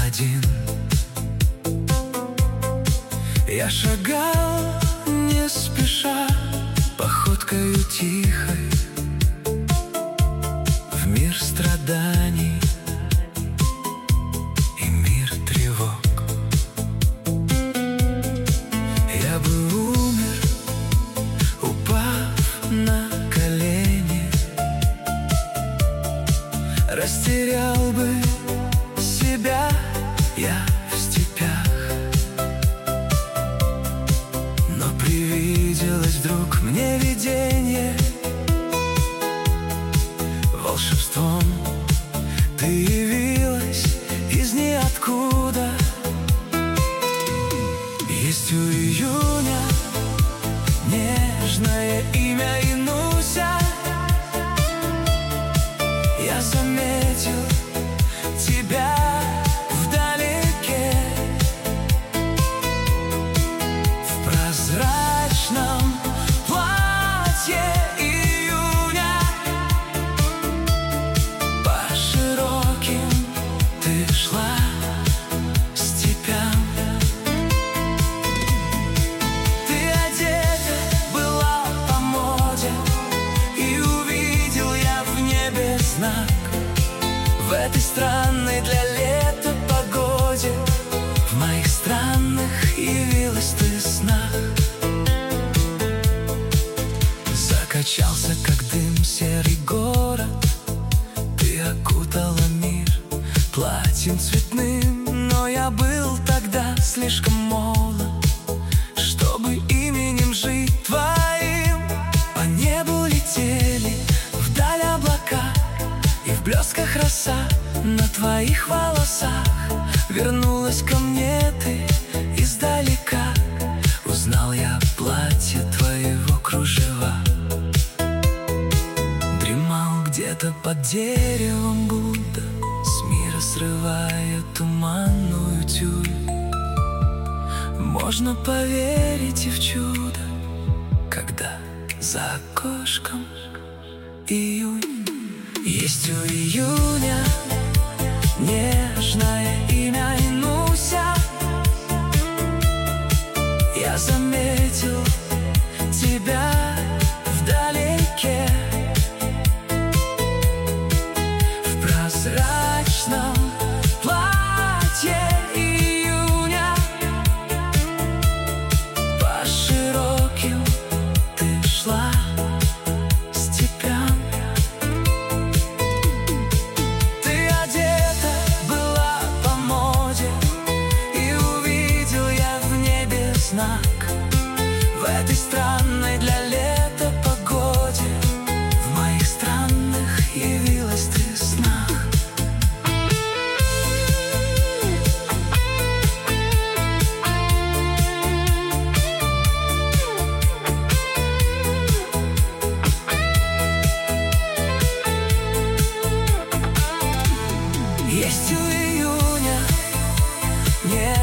один. Я шагал не спеша, походкою тихой, в мир страданий и мир тревог. Я бы умер, упав на колени, растерял бы себя я в степях. Но привиделось вдруг мне видение, волшебством ты явилась из ниоткуда. Есть у июня нежное имя Инуся. Я заметил тебя вдалеке, в прозрачном платье июня. По широким ты шла степям. Ты одета была по моде, и увидел я в небе знак. В этой странной для лета погоде, в моих странных явилась ты в снах. Закачался, как дым, серый город. Ты окутала мир платьем цветным. Но я был тогда слишком молод, чтобы именем жить твоим. По небу летели вдаль облака, и в блесках роса на твоих волосах. Вернулась ко мне ты издалека, узнал я платье твоего кружева. Дремал где-то под деревом Будда, с мира срывая туманную тюль. Можно поверить и в чудо, когда за окошком июнь. Есть у июня нежное имя Инуся. Я заметил тебя вдалеке, в прозрачном платье июня. По широким ты шла степям. Ты одета была по моде, и увидел я в небе знак. В этой странной для лета погоде, в моих странных явилась ты в снах. Есть у июня